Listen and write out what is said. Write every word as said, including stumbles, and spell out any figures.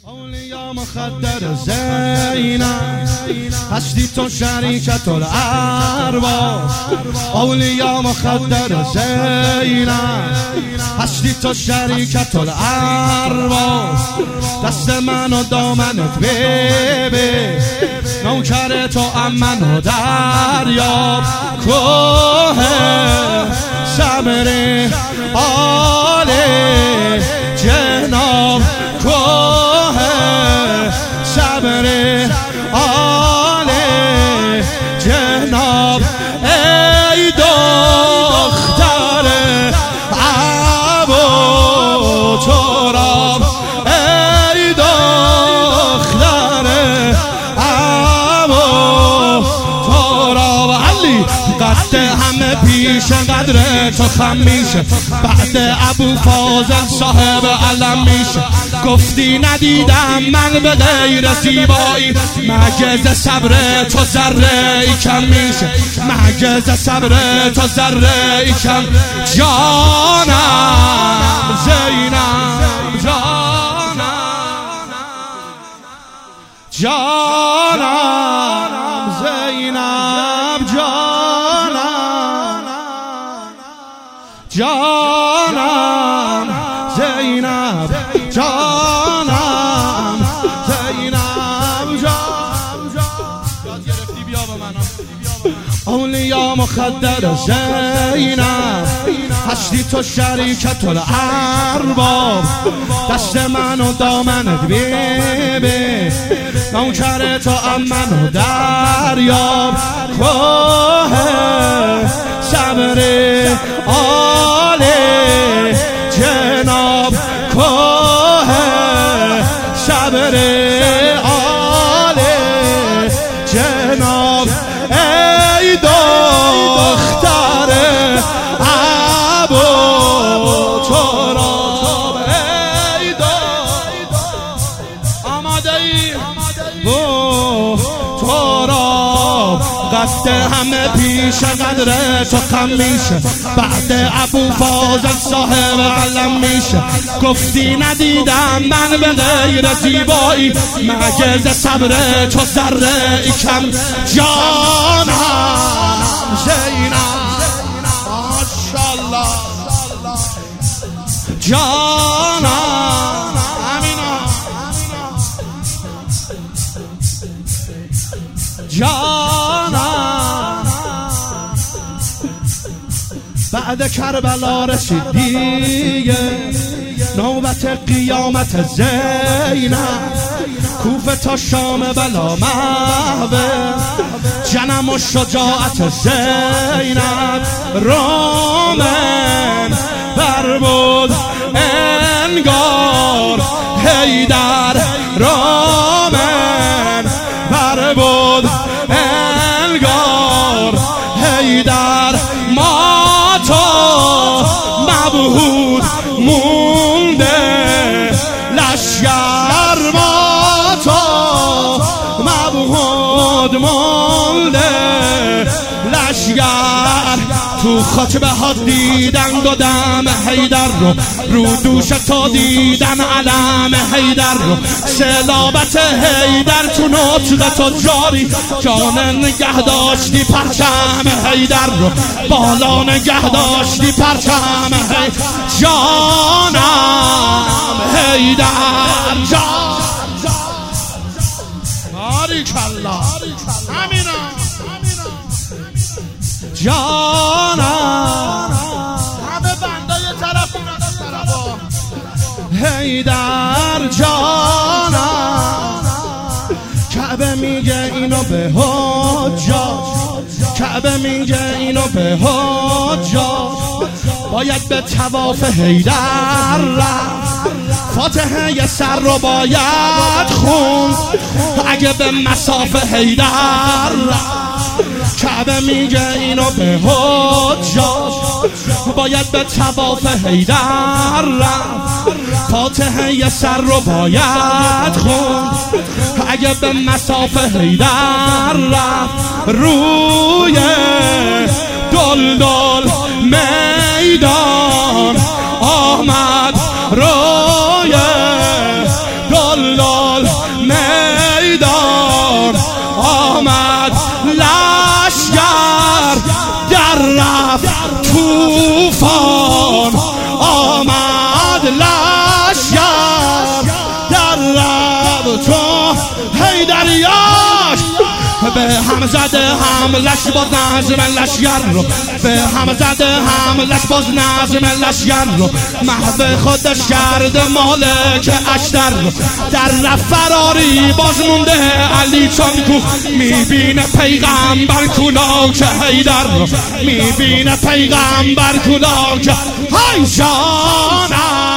اولیا مخدر زینب هستی تو شریکت الارواح. اولیا مخدر زینب هستی تو شریکت الارواح. دست من و دامنت ببه نوکر تو امن و دریاب. کوه صبر آل جناب. کوه صبر آل جناب. ای دختر ابو تراب. ای دختر ابو تراب. علی قد همه پیش قدر تو خم میشه بعد ابو فاضل صاحب علم میشه. گفتی ندیدم من به غیر زیبایی معجزه صبر تو ذره ای کم میشه. معجزه صبر تو ذره ای کم. جانم زینب جانم جانم زینب جانم جانم زینب جانم زینب جانم. یاد گرفتی بیا با من. اولیا مخدر زینب هستی تو شریکت الارباب. دست من و دامنت ببه نوکر تو امن و دریاب. کوه صبر آل جناب. کوه صبر آل جناب. ای دختر ابو تراب. ای دختر آماده ای ابو تراب. قد همه پیش قدر تو خم میشه بعد ابو فاضل صاحب علم میشه. گفتی ندیدم من به غیر زیبایی معجزه صبر تو ذره ای کم. جانم زینب ماشاءالله جانم امینا جانم. بعد کربلا رسید دیگه نوبت قیامت زینب. کوفه تا شام بلا محوه جنم و شجاعت زینب. رومن بربود انگار حیدر. رومن بربود انگار حیدر. ما تو مبهود مونده لشگر. ما تو مبهود مونده لشگر. تو خاک بهاد دیدن دو دم حیدر رو رو دوش تو دیدن علم حیدر رو. سلابت حیدر تو نطق تو جاری. جان نگه داشتی پرچم حیدر رو. بالا نگه داشتی پرچم حیدر. جانم حیدر جان. باریکالله امینا جانم. همه بنده یه طرف اینا دو طرفا. حیدر جانم. کعبه میگه اینو به حجاج. کعبه میگه اینو به حجاج. باید به طواف حیدر رفت. فاتحه یه سر رو باید خوند اگه به مصاف حیدر رفت. کعبه میگه اینو به حجاج. باید به طواف حیدر رفت. فاتحه یه سر رو باید خوند اگه به مصاف حیدر رفت. روی دلدل میدان آمد. روی دلدل حیدریاش به هم زده حملش باز نظم لشگر رو به هم زده حملش باز نظم لشگر رو محو خودش کرده مالک اشتر رو در فراری باز مونده علی چون کو میبینه پیغمبر کولاک حیدر رو میبینه پیغمبر کولاک های جانم